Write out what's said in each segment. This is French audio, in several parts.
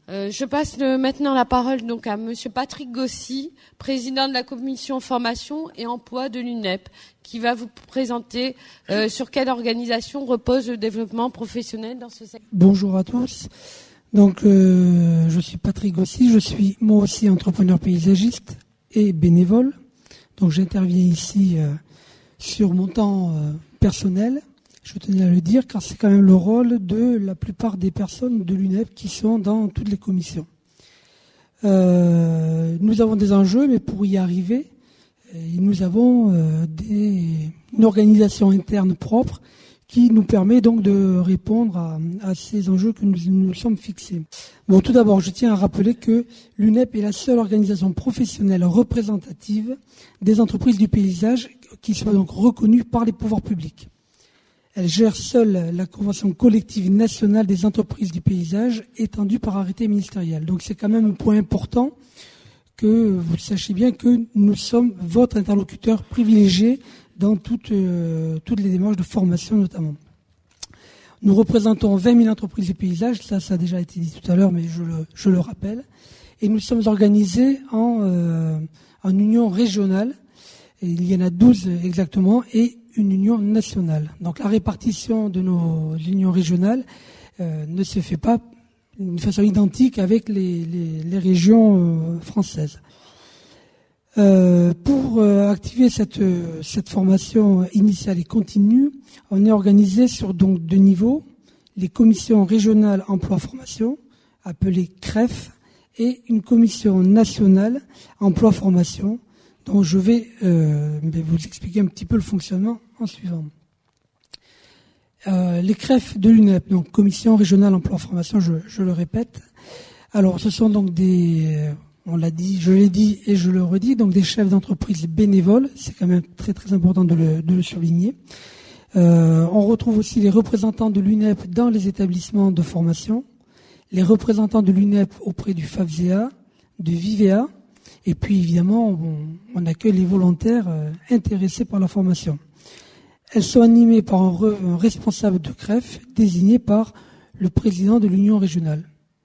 Je passe maintenant la parole donc à Monsieur Patrick Gossy, président de la commission formation et emploi de l'UNEP, qui va vous présenter sur quelle organisation repose le développement professionnel dans ce secteur. Bonjour à tous. Donc, je suis Patrick Gossy, je suis moi aussi entrepreneur paysagiste et bénévole. Donc, j'interviens ici sur mon temps personnel. Je tenais à le dire car c'est quand même le rôle de la plupart des personnes de l'UNEP qui sont dans toutes les commissions. Nous avons des enjeux, mais pour y arriver, nous avons une organisation interne propre qui nous permet donc de répondre à ces enjeux que nous sommes fixés. Bon, tout d'abord, je tiens à rappeler que l'UNEP est la seule organisation professionnelle représentative des entreprises du paysage qui soit donc reconnue par les pouvoirs publics. Elle gère seule la convention collective nationale des entreprises du paysage étendue par arrêté ministériel. Donc c'est quand même un point important que vous sachiez bien que nous sommes votre interlocuteur privilégié dans toutes les démarches de formation notamment. Nous représentons 20 000 entreprises du paysage, ça a déjà été dit tout à l'heure mais je le rappelle. Et nous sommes organisés en union régionale, et il y en a 12 exactement, et une union nationale. Donc la répartition de nos unions régionales ne se fait pas d'une façon identique avec les régions françaises. Pour activer cette formation initiale et continue, on est organisé sur donc 2 niveaux, les commissions régionales emploi-formation, appelées CREF, et une commission nationale emploi-formation, dont je vais vous expliquer un petit peu le fonctionnement en suivant. Les CREF de l'UNEP, donc Commission régionale emploi-formation, je le répète. Alors, ce sont donc on l'a dit, je l'ai dit et je le redis, donc des chefs d'entreprise bénévoles. C'est quand même très très important de le souligner. On retrouve aussi les représentants de l'UNEP dans les établissements de formation, les représentants de l'UNEP auprès du FAFSEA, du VIVEA, et puis évidemment, on accueille les volontaires intéressés par la formation. Elles sont animées par un responsable de CREF désigné par le président de l'union régionale.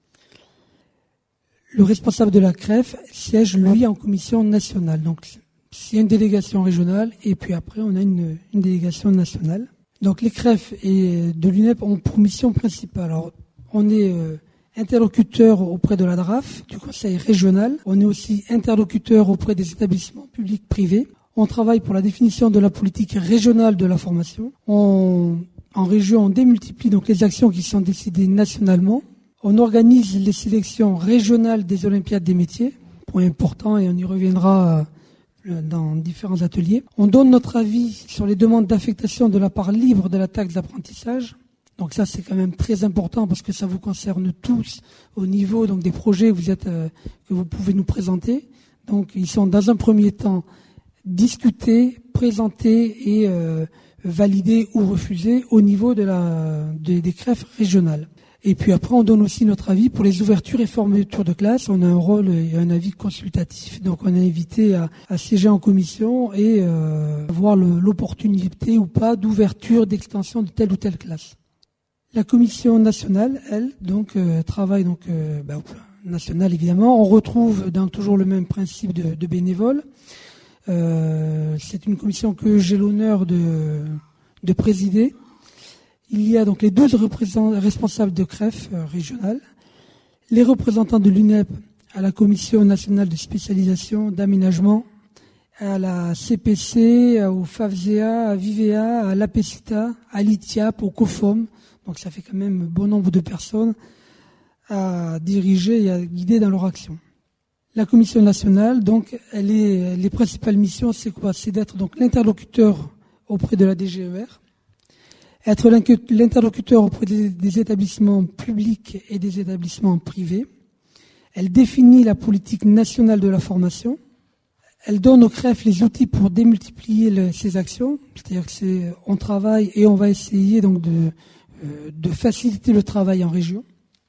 Le responsable de la CREF siège, lui, en commission nationale. Donc, c'est une délégation régionale et puis après, on a une délégation nationale. Donc, les CREF et de l'UNEP ont pour mission principale. Alors, on est interlocuteur auprès de la DRAF, du conseil régional. On est aussi interlocuteur auprès des établissements publics privés. On travaille pour la définition de la politique régionale de la formation. En région, on démultiplie donc les actions qui sont décidées nationalement. On organise les sélections régionales des Olympiades des métiers, point important et on y reviendra dans différents ateliers. On donne notre avis sur les demandes d'affectation de la part libre de la taxe d'apprentissage. Donc ça, c'est quand même très important parce que ça vous concerne tous au niveau donc des projets que vous pouvez nous présenter. Donc ils sont dans un premier temps discutés, présentés et validés ou refusés au niveau des CREF régionales. Et puis après, on donne aussi notre avis pour les ouvertures et fermetures de classe. On a un rôle et un avis consultatif. Donc on est invité à siéger en commission et voir l'opportunité ou pas d'ouverture, d'extension de telle ou telle classe. La commission nationale, elle, donc travaille au plan national évidemment. On retrouve toujours le même principe de bénévoles. C'est une commission que j'ai l'honneur de présider. Il y a donc les 12 responsables de CREF régionales, les représentants de l'UNEP à la commission nationale de spécialisation, d'aménagement, à la CPC, au FAFSEA, à VIVEA, à l'APECITA, à l'ITIAP, au COFOM. Donc ça fait quand même bon nombre de personnes à diriger et à guider dans leur action. La commission nationale, donc, les principales missions, c'est quoi? C'est d'être donc l'interlocuteur auprès de la DGER, être l'interlocuteur auprès des établissements publics et des établissements privés. Elle définit la politique nationale de la formation. Elle donne au CREF les outils pour démultiplier ces actions. C'est-à-dire que on travaille et on va essayer donc de faciliter le travail en région.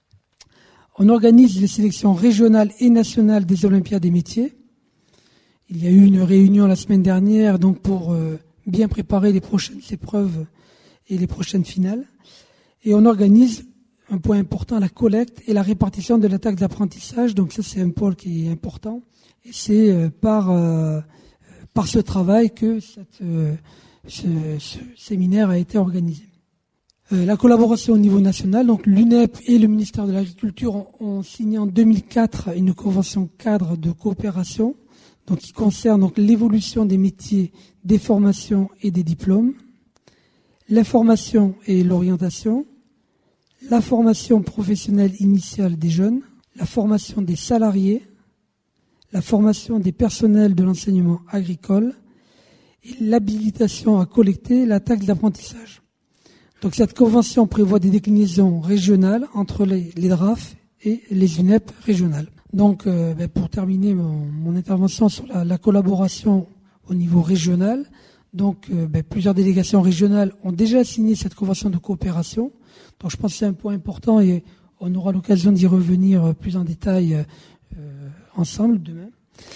On organise les sélections régionales et nationales des Olympiades des métiers. Il y a eu une réunion la semaine dernière donc pour bien préparer les prochaines épreuves et les prochaines finales. Et on organise un point important, la collecte et la répartition de la taxe d'apprentissage. Donc ça, c'est un pôle qui est important. Et c'est par ce travail que ce séminaire a été organisé. La collaboration au niveau national, donc l'UNEP et le ministère de l'Agriculture ont signé en 2004 une convention cadre de coopération, donc qui concerne donc l'évolution des métiers, des formations et des diplômes, l'information et l'orientation, la formation professionnelle initiale des jeunes, la formation des salariés, la formation des personnels de l'enseignement agricole et l'habilitation à collecter la taxe d'apprentissage. Donc cette convention prévoit des déclinaisons régionales entre les DRAF et les UNEP régionales. Donc pour terminer mon intervention sur la collaboration au niveau régional, donc plusieurs délégations régionales ont déjà signé cette convention de coopération. Donc je pense que c'est un point important et on aura l'occasion d'y revenir plus en détail ensemble demain.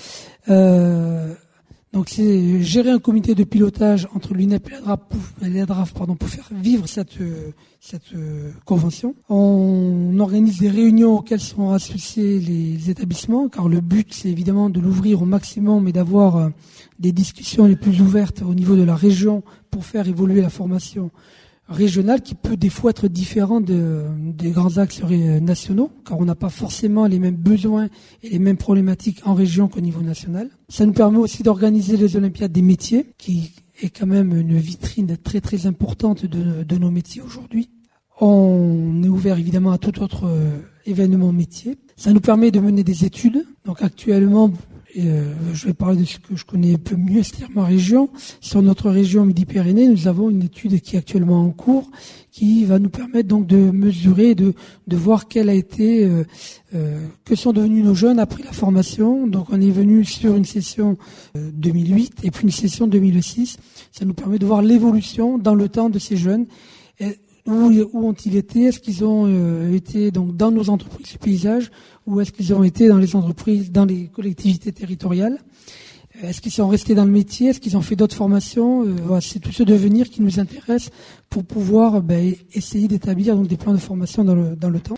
Donc c'est gérer un comité de pilotage entre l'UNEP et la DRAF pour faire vivre cette convention. On organise des réunions auxquelles sont associés les établissements, car le but c'est évidemment de l'ouvrir au maximum et d'avoir des discussions les plus ouvertes au niveau de la région pour faire évoluer la formation régionale qui peut des fois être différent des grands axes nationaux, car on n'a pas forcément les mêmes besoins et les mêmes problématiques en région qu'au niveau national. Ça nous permet aussi d'organiser les Olympiades des métiers, qui est quand même une vitrine très très importante de nos métiers aujourd'hui. On est ouvert évidemment à tout autre événement métier. Ça nous permet de mener des études. Donc actuellement, je vais parler de ce que je connais un peu mieux, c'est-à-dire ma région. Sur notre région Midi-Pyrénées, nous avons une étude qui est actuellement en cours, qui va nous permettre donc de mesurer, de voir quel a été, que sont devenus nos jeunes après la formation. Donc on est venu sur une session 2008 et puis une session 2006. Ça nous permet de voir l'évolution dans le temps de ces jeunes. Où ont-ils été? Est-ce qu'ils ont été donc dans nos entreprises du paysage ou est-ce qu'ils ont été dans les entreprises, dans les collectivités territoriales? Est-ce qu'ils sont restés dans le métier? Est-ce qu'ils ont fait d'autres formations? Voilà, c'est tout ce devenir qui nous intéresse pour pouvoir essayer d'établir donc des plans de formation dans le temps.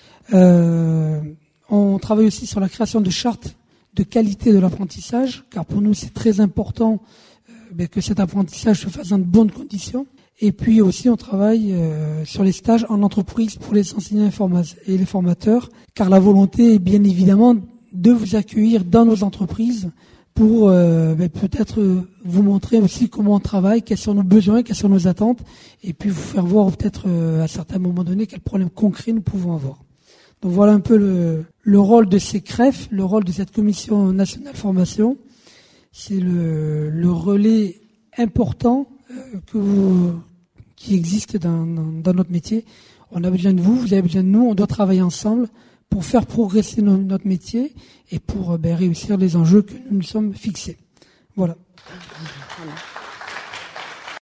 On travaille aussi sur la création de chartes de qualité de l'apprentissage, car pour nous c'est très important que cet apprentissage se fasse dans de bonnes conditions. Et puis aussi, on travaille sur les stages en entreprise pour les enseignants et les formateurs, car la volonté est bien évidemment de vous accueillir dans nos entreprises pour peut-être vous montrer aussi comment on travaille, quels sont nos besoins, quelles sont nos attentes, et puis vous faire voir peut-être à certains moments donnés quels problèmes concrets nous pouvons avoir. Donc voilà un peu le rôle de ces CREF, le rôle de cette Commission nationale formation. C'est le relais important qui existe dans notre métier. On a besoin de vous, vous avez besoin de nous, on doit travailler ensemble pour faire progresser notre métier et pour réussir les enjeux que nous nous sommes fixés. Voilà.